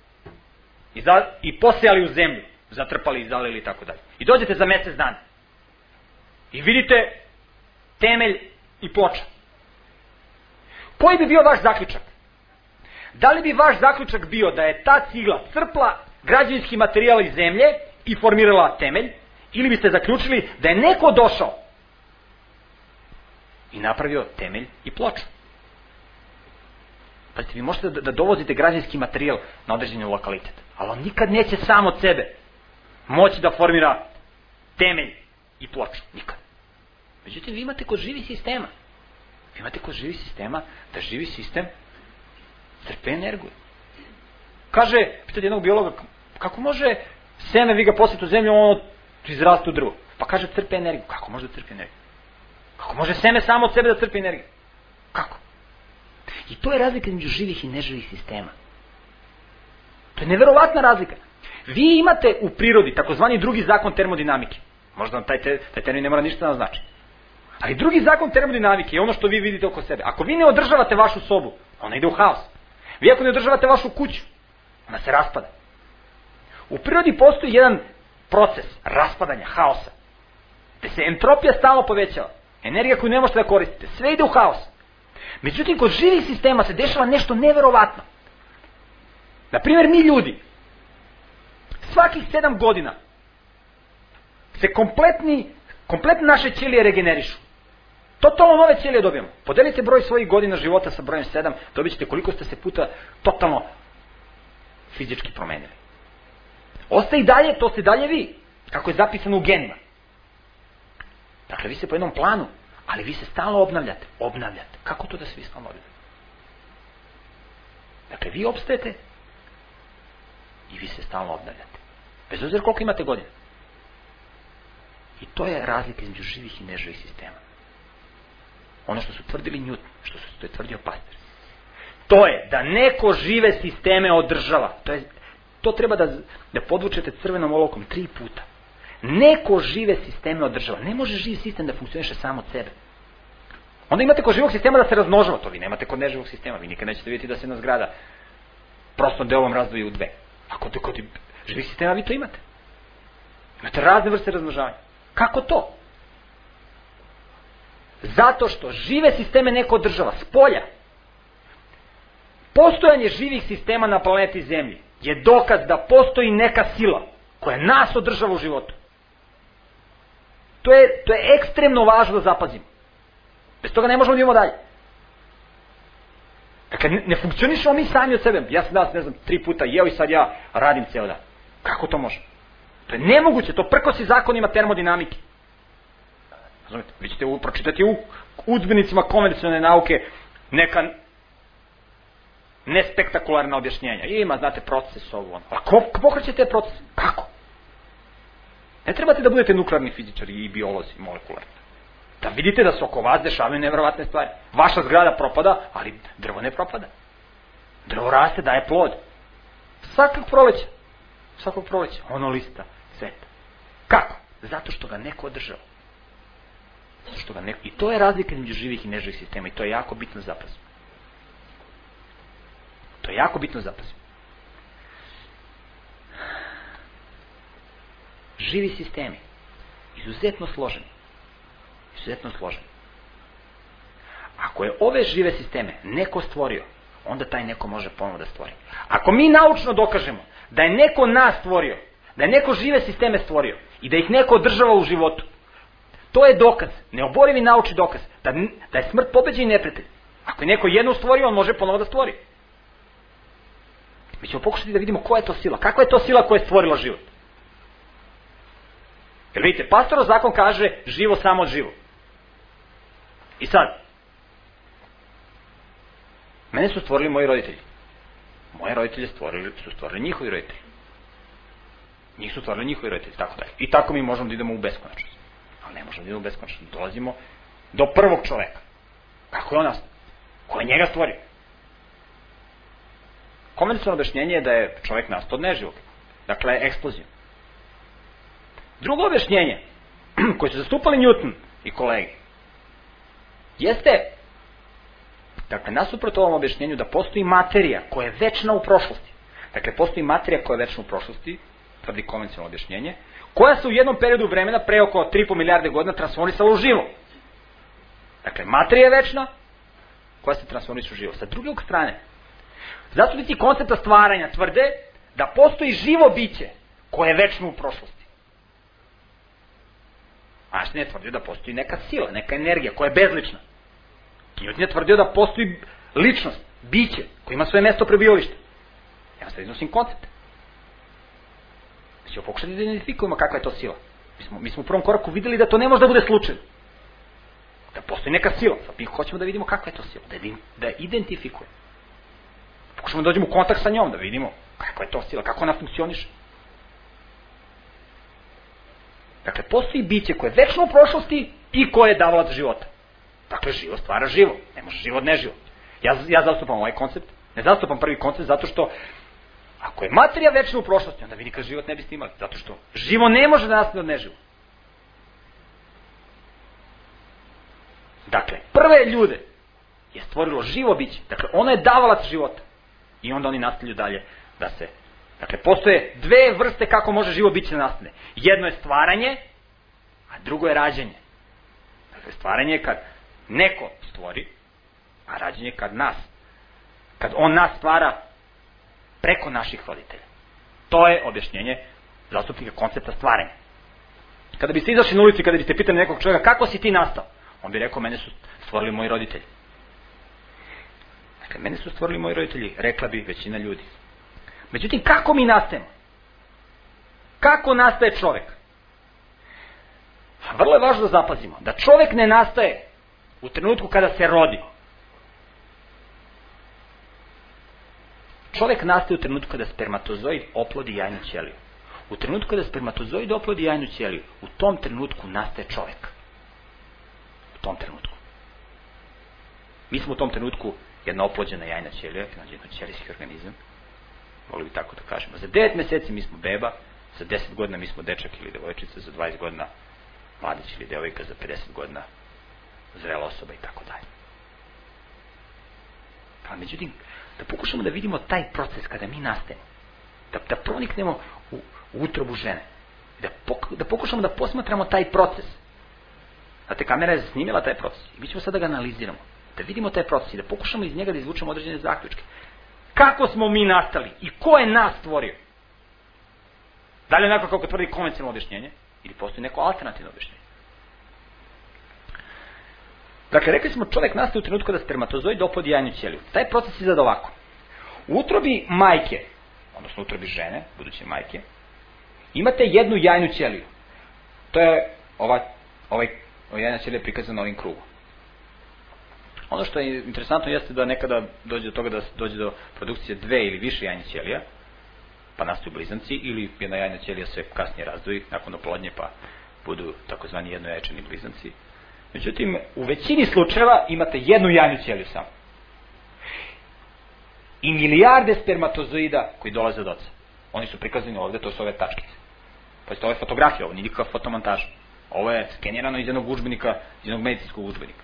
i posejali u zemlju, zatrpali i zalili i tako dalje, i dođete za mjesec dana i vidite temelj i ploča, koji bi bio vaš zaključak? Da li bi vaš zaključak bio da je ta cigla crpla građevinski materijal iz zemlje i formirala temelj, ili biste zaključili da je neko došao i napravio temelj i ploču? Pazite, vi možete da dovozite građevinski materijal na određeni lokalitet, ali on nikad neće sam od sebe moći da formira temelj i ploču. Nikad. Međutim, vi imate kod živih sistema. Vi imate kod živih sistema da živi sistem crpe energiju. Kaže, pitate jednog biologa, kako može seme, vi ga posjeti u zemlju, ono izraste u drvo? Pa kaže, crpe energiju. Kako može da crpe energiju? Kako može seme samo od sebe da crpe energiju? Kako? I to je razlika između živih i neživih sistema. To je neverovatna razlika. Vi imate u prirodi takozvani drugi zakon termodinamike. Možda vam taj termin ne mora ništa da znači. Ali drugi zakon termodinamike je ono što vi vidite oko sebe. Ako vi ne održavate vašu sobu, ona ide u haos. Vi ako ne održavate vašu kuću, ona se raspada. U prirodi postoji jedan proces raspadanja, haosa, gde se entropija stalno povećava. Energija koju ne možete da koristite. Sve ide u haos. Međutim, kod živih sistema se dešava nešto neverovatno. Naprimjer, mi ljudi, svakih 7 godina se kompletne naše ćelije regenerišu. Totalno nove ćelije dobijemo. Podelite broj svojih godina života sa brojem 7, dobit ćete koliko ste se puta totalno fizički promenili. Ostaje i dalje, to ste dalje vi, kako je zapisano u genima. Dakle, vi ste po jednom planu, ali vi se stalno obnavljate. Kako to da se vi stalno obnavljate? Dakle, vi opstajete i vi se stalno obnavljate. Bez obzira koliko imate godina. I to je razlika između živih i neživih sistema. Ono što su tvrdili Newton, što je tvrdio Pasteur. To je da neko žive sisteme održava. To treba da podvučete crvenom olovkom 3 puta. Neko žive sisteme održava. Ne može živ sistem da funkcioniše sam od sebe. Onda imate kod živog sistema da se razmnožava. To vi nemate kod neživog sistema. Vi nikad nećete vidjeti da se jedna zgrada prostom delom razdvoji u 2. A kod živih sistema vi to imate. Imate razne vrste razmnožavanja. Kako to? Zato što žive sisteme neko održava. Spolja. Postojanje živih sistema na planeti Zemlji je dokaz da postoji neka sila koja nas održava u životu. To je ekstremno važno da zapazimo. Bez toga ne možemo da idemo dalje. Dakle, ne funkcionišemo mi sami od sebe. Ja sam danas, 3 puta jeo i sad ja radim ceo dan. Kako to može? To je nemoguće, to prkosi zakonima termodinamike. Razumite? Vi ćete pročitati u udžbenicima konvencionalne nauke neka nespektakularna objašnjenja. Ima, znate, proces ovo. A ko pokreće te procese? Kako? Ne trebate da budete nuklearni fizičari i biolozi, molekularni. Da vidite da se oko vas dešavaju nevjerovatne stvari. Vaša zgrada propada, ali drvo ne propada. Drvo raste, daje plod. Svakog proleća. Svakog proleća. Ono lista sveta. Kako? Zato što ga neko održava. I to je razlika između živih i neživih sistema i to je jako bitno zapaziti. To je jako bitno zapaziti. Živi sistemi. Izuzetno složeni. Izuzetno složeni. Ako je ove žive sisteme neko stvorio, onda taj neko može ponovo da stvori. Ako mi naučno dokažemo da je neko nas stvorio, da je neko žive sisteme stvorio i da ih neko održava u životu, to je dokaz, neoborivi naučni dokaz, da je smrt pobeđen neprijatelj. Ako je neko jedno stvorio, on može ponovo da stvori. Mi ćemo pokušati da vidimo koja je to sila. Kakva je to sila koja je stvorila život? Jer vidite, pastorov zakon kaže živo samo od živo. I sad, mene su stvorili moji roditelji. Moje roditelje su stvorili njihovi roditelji. Njih su stvorili njihovi roditelji, tako dalje. I tako mi možemo da idemo u beskonačnost. Ali ne možemo da idemo u beskonačnost. Dolazimo do prvog čoveka. Kako je on nastao? Ko je njega stvorio? Konvencionalno objašnjenje je da je čovek nastao od neživog. Dakle, eksplozijom. Drugo objašnjenje, koje su zastupali Newton i kolege, jeste, dakle, nasuprot ovom objašnjenju da postoji materija koja je večna u prošlosti. Dakle, postoji materija koja je večna u prošlosti, tvrdi konvencionalno objašnjenje, koja se u jednom periodu vremena, pre oko 3,5 milijarde godina, transformisala u živo. Dakle, materija je večna, koja se transformisala u živo. Sa druge strane, zastupnici koncepta stvaranja tvrde da postoji živo biće koje je večno u prošlosti. Einstein je tvrdio da postoji neka sila, neka energija koja je bezlična. Newton je tvrdio da postoji ličnost, biće, koje ima svoje mesto prebivalište. Ja sad iznosim koncept. Mi ćemo pokušati da identifikujemo kakva je to sila. Mi smo u prvom koraku videli da to ne može da bude slučajno. Da postoji neka sila. Sad mi hoćemo da vidimo kakva je to sila. Da identifikujemo. Pokušamo da dođemo u kontakt sa njom, da vidimo kakva je to sila, kako ona funkcioniše. Dakle, postoji biće koje je večno u prošlosti i koje je davalac života. Dakle, živo stvara živo. Ne može živo od neživo. Ja zastupam ovaj koncept. Ne zastupam prvi koncept zato što ako je materija večna u prošlosti, onda vi nikad život ne biste imali. Zato što živo ne može da nastane od neživo. Dakle, prve ljude je stvorilo živo biće. Dakle, ono je davalac života. I onda oni nastavljaju dalje da se... Dakle, postoje dve vrste kako može živo biće da nastane. Jedno je stvaranje, a drugo je rađanje. Dakle, stvaranje je kad neko stvori, a rađanje je kad on nas stvara preko naših roditelja. To je objašnjenje zastupnika koncepta stvaranja. Kada biste izašli na ulicu i kada biste pitali nekog čovjeka kako si ti nastao, on bi rekao mene su stvorili moji roditelji. Dakle, mene su stvorili moji roditelji, rekla bi većina ljudi. Međutim, kako mi nastajemo? Kako nastaje čovjek? Vrlo je važno da zapazimo da čovjek ne nastaje u trenutku kada se rodi. Čovjek nastaje u trenutku kada spermatozoid oplodi jajnu ćeliju. U trenutku kada spermatozoid oplodi jajnu ćeliju, u tom trenutku nastaje čovjek. U tom trenutku. Mi smo u tom trenutku jedna oplođena jajna ćelija, jedan ćelijski organizam, mogli bi tako da kažemo. Za 9 meseci mi smo beba, za 10 godina mi smo dečak ili devojčica, za 20 godina mladić ili devojka, za 50 godina zrela osoba i tako dalje. Pa međutim, da pokušamo da vidimo taj proces kada mi nastajemo, da proniknemo u utrobu žene, da pokušamo da posmatramo taj proces. Znate, kamera je snimila taj proces i mi ćemo sada da ga analiziramo, da vidimo taj proces i da pokušamo iz njega da izvučemo određene zaključke. Kako smo mi nastali i ko je nas stvorio? Da li je onako kako tvrdi konvencionalno objašnjenje ili postoji neko alternativno objašnjenje? Dakle, rekli smo čovjek nastaje u trenutku da spermatozoid oplodi jajnu ćeliju. Taj proces izgleda ovako. U utrobi majke, odnosno u utrobi žene, buduće majke, imate jednu jajnu ćeliju. To je ova jajna ćelija prikazana ovim krugom. Ono što je interesantno jeste da nekada dođe do toga da dođe do produkcije 2 ili više jajnih ćelija, pa nastaju blizanci, ili jedna jajna ćelija se kasnije razdvoji nakon oplodnje, pa budu takozvani jednojajčani blizanci. Međutim, u većini slučajeva imate jednu jajnu ćeliju samo. I milijarde spermatozoida koji dolaze od oca. Oni su prikazani ovde, to su ove tačkice. Pazite, ovo je fotografija, ovo nije nikakva fotomontaža. Ovo je skenirano iz jednog udžbenika, iz jednog medicinskog udžbenika.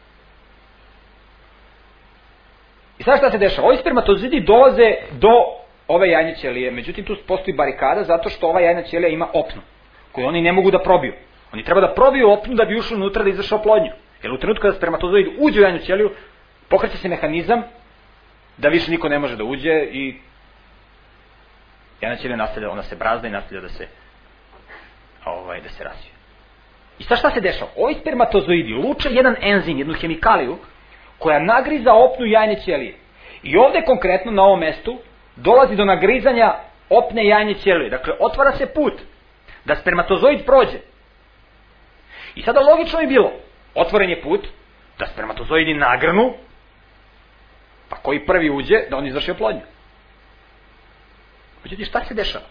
I sad šta se dešava? Ovi spermatozoidi dolaze do ove jajne ćelije, međutim tu postoji barikada zato što ova jajna ćelija ima opnu, koju oni ne mogu da probiju. Oni treba da probiju opnu da bi ušli unutra da izvrše oplodnju. Jer u trenutku kada spermatozoid uđe u jajnu ćeliju, pokreće se mehanizam da više niko ne može da uđe i jajna ćelija nastavlja, ona se brazda i nastavlja da se razvije. I sad šta se dešava? Ovi spermatozoidi luče jedan enzim, jednu hemikaliju, koja nagriza opnu jajne ćelije. I ovde konkretno na ovom mestu dolazi do nagrizanja opne jajne ćelije. Dakle, otvara se put da spermatozoid prođe. I sada logično je bilo, otvoren je put da spermatozoidi nagrnu, pa koji prvi uđe, da on izvrši oplodnju. Međutim, šta se dešava?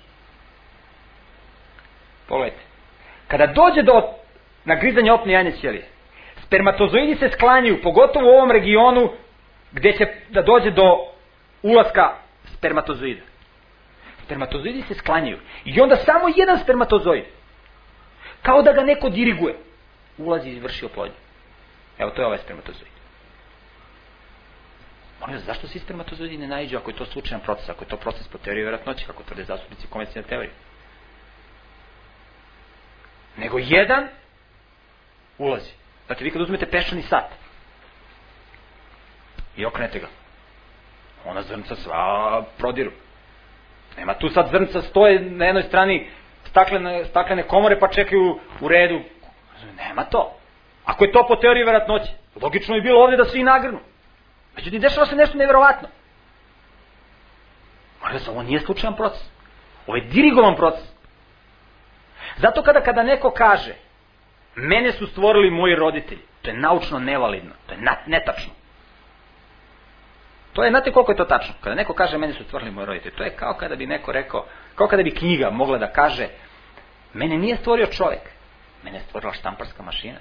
Pogledajte. Kada dođe do nagrizanja opne jajne ćelije, spermatozoidi se sklanjaju, pogotovo u ovom regionu gde će da dođe do ulaska spermatozoida. Spermatozoidi se sklanjaju. I onda samo jedan spermatozoid, kao da ga neko diriguje, ulazi i izvrši oplodnju. Evo, to je ovaj spermatozoid. Molim vas, zašto svi spermatozoidi ne naiđu ako je to slučajan proces, ako je to proces po teoriji vjerojatnoće, kako tvrde zastupnici konvencionalne teorije? Nego jedan ulazi. Znate, vi kad uzmete peščani sat i okrenete ga, ona zrnca sva prodiru. Nema tu sad zrnca, stoje na jednoj strani staklene komore pa čekaju u redu. Nema to. Ako je to po teoriji vjerojatnoće, logično je bilo ovdje da svi nagrnu. Međutim, dešava se nešto nevjerovatno. Možda se ovo nije slučajan proces. Ovo je dirigovan proces. Zato kada neko kaže mene su stvorili moji roditelji, to je naučno nevalidno, to je netačno. To je, znate koliko je to tačno? Kada neko kaže mene su stvorili moji roditelji, to je kao kada bi neko rekao, kao kada bi knjiga mogla da kaže mene nije stvorio čovjek, mene je stvorila štamparska mašina.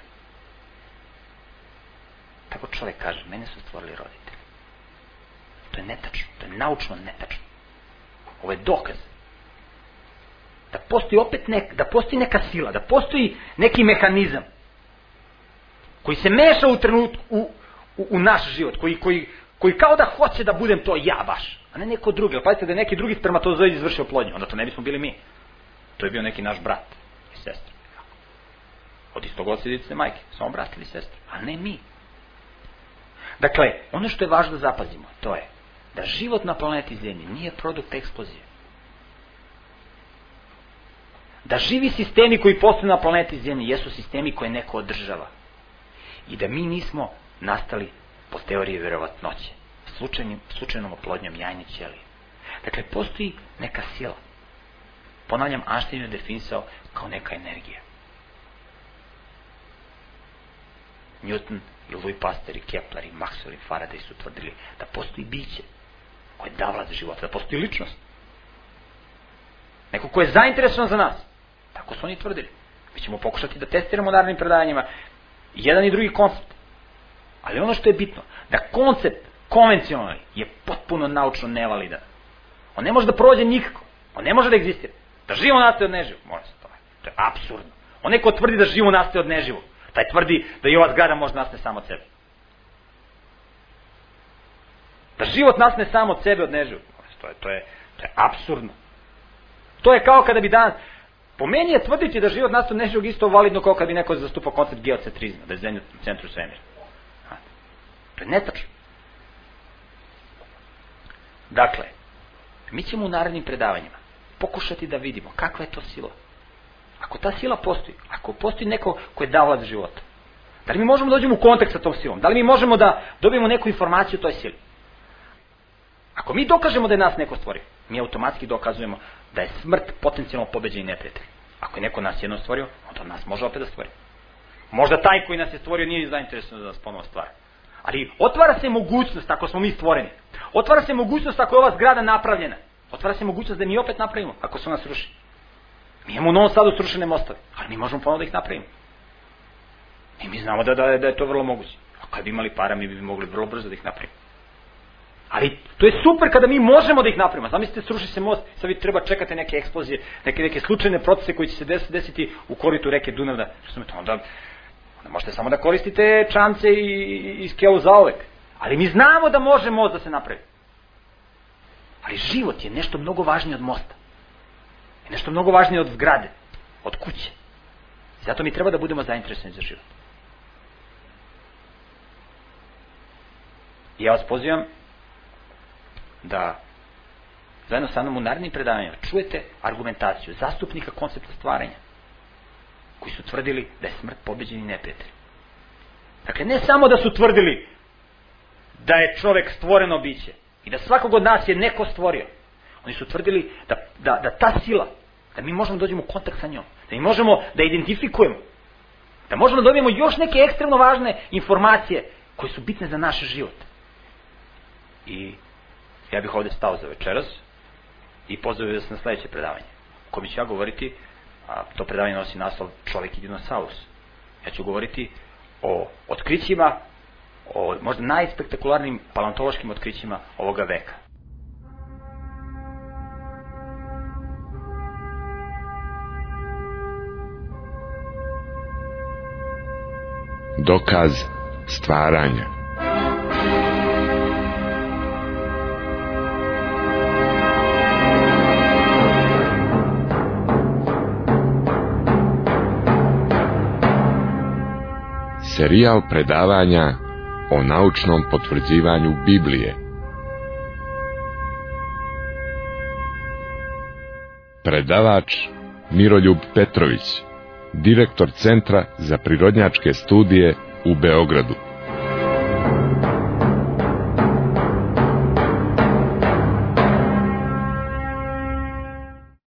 Tako čovjek kaže, mene su stvorili roditelji. To je netačno, to je naučno netačno. Ovo je dokaz. Da postoji opet da postoji neka sila, da postoji neki mehanizam koji se meša u trenutku u naš život, koji kao da hoće da budem to ja baš, a ne neko drugi. Ali pazite da je neki drugi spermatozoid izvršio oplodnju, onda to ne bismo bili mi. To je bio neki naš brat i sestra. Od istog oca i idice majke, samo brat ili sestra, a ne mi. Dakle, ono što je važno da zapazimo, to je da život na planeti Zemlji nije produkt eksplozije. Da živi sistemi koji postoje na planeti Zemlji jesu sistemi koje neko održava. I da mi nismo nastali po teoriji vjerovatnoće, slučajnom oplodnjom jajne ćelije. Dakle, postoji neka sila. Ponavljam, Einstein je definisao kao neka energija. Newton i Louis Pasteur i Kepler i Maxwell i Faraday su tvrdili da postoji biće koje da vlada života, da postoji ličnost. Neko ko je zainteresovan za nas. Tako su oni tvrdili. Mi ćemo pokušati da testiramo u narednim predavanjima jedan i drugi koncept. Ali ono što je bitno, da koncept konvencionalni je potpuno naučno nevalidan. On ne može da prođe nikako. On ne može da egzistira. Da živo nastaje od neživog. To je apsurdno. On neko tvrdi da živo nastaje od neživog. Taj tvrdi da i ova zgrada može nastane samo od sebe. Da život nastane samo od sebe od neživog. To je apsurdno. To je kao kada bi danas... Po meni je tvrditi da život nastaje od neživog isto validno kao kada bi neko zastupao koncept geocentrizma, da je zemlja u centru svemira. To je netačno. Dakle, mi ćemo u narednim predavanjima pokušati da vidimo kakva je to sila. Ako ta sila postoji, ako postoji neko ko je davalac života, da li mi možemo da dođemo u kontakt sa tom silom? Da li mi možemo da dobijemo neku informaciju o toj sili? Ako mi dokažemo da je nas neko stvorio, mi automatski dokazujemo da je smrt potencijalno pobeđeni neprijatelj. Ako je neko nas jedno stvorio, onda nas može opet da stvori. Možda taj koji nas je stvorio nije zainteresovan da nas ponovo stvara. Ali otvara se mogućnost ako smo mi stvoreni. Otvara se mogućnost ako je ova zgrada napravljena. Otvara se mogućnost da mi opet napravimo ako se ona sruši. Mi imamo u Novom Sadu srušene mostove, ali mi možemo ponovo da ih napravimo. I mi znamo da je to vrlo moguće. A kad bi imali para, mi bi mogli vrlo brzo da ih napravimo. Ali to je super kada mi možemo da ih napravimo. Zamislite, sruši se most, sad vi treba čekati neke eksplozije, neke slučajne procese koji će se desiti u koritu reke Dunav. Onda možete samo da koristite čamce i skelu zauvek. Ali mi znamo da može most da se napravi. Ali život je nešto mnogo važnije od mosta. Je nešto mnogo važnije od zgrade, od kuće. Zato mi treba da budemo zainteresovani za život. I ja vas pozivam da zajedno sa mnom u narednim predavanjima čujete argumentaciju zastupnika koncepta stvaranja, koji su tvrdili da je smrt pobeđeni neprijatelj. Dakle, ne samo da su tvrdili da je čovek stvoreno biće i da svakog od nas je neko stvorio. Oni su tvrdili da ta sila, da mi možemo da dođemo u kontakt sa njom, da mi možemo da identifikujemo, da možemo da dobijemo još neke ekstremno važne informacije koje su bitne za naš život. I ja bih ovde stao za večeras i pozvao se na sledeće predavanje, o kome ću ja govoriti, a to predavanje nosi naslov Čovek i dinosaurus. Ja ću govoriti o otkrićima, o možda najspektakularnijim paleontološkim otkrićima ovoga veka. Dokaz stvaranja. Serijal predavanja o naučnom potvrđivanju Biblije. Predavač Miroljub Petrović, direktor Centra za prirodnjačke studije u Beogradu.